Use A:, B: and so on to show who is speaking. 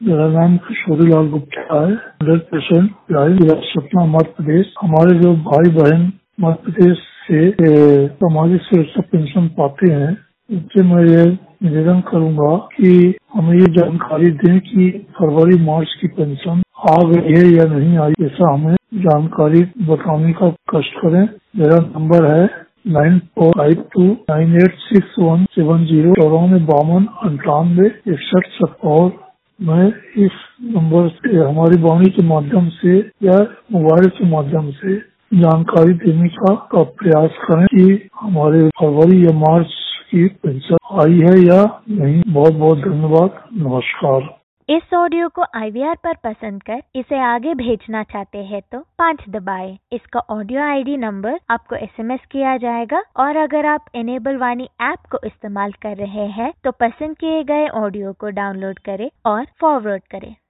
A: मेरा नाम किशोरी लाल गुप्ता है। 100% लाइव सतना मध्य प्रदेश। हमारे जो भाई बहन मध्य प्रदेश से सामाजिक सुरक्षा पेंशन पाते हैं, उनसे मैं ये निवेदन करूंगा कि हमें ये जानकारी दें कि फरवरी मार्च की पेंशन आ गई है या नहीं आई। ऐसा हमें जानकारी बताने का कष्ट करें। मेरा नंबर है 9452986170 94529861 और मैं इस नंबर से हमारी वाणी के माध्यम से या मोबाइल के माध्यम से जानकारी देने का प्रयास करें कि हमारे फरवरी या मार्च की पेंशन आई है या नहीं। बहुत बहुत धन्यवाद। नमस्कार।
B: इस ऑडियो को IVR पर पसंद कर इसे आगे भेजना चाहते हैं तो 5 दबाएं। इसका ऑडियो ID नंबर आपको SMS किया जाएगा और अगर आप इनेबल वाणी ऐप को इस्तेमाल कर रहे हैं तो पसंद किए गए ऑडियो को डाउनलोड करें और फॉरवर्ड करें।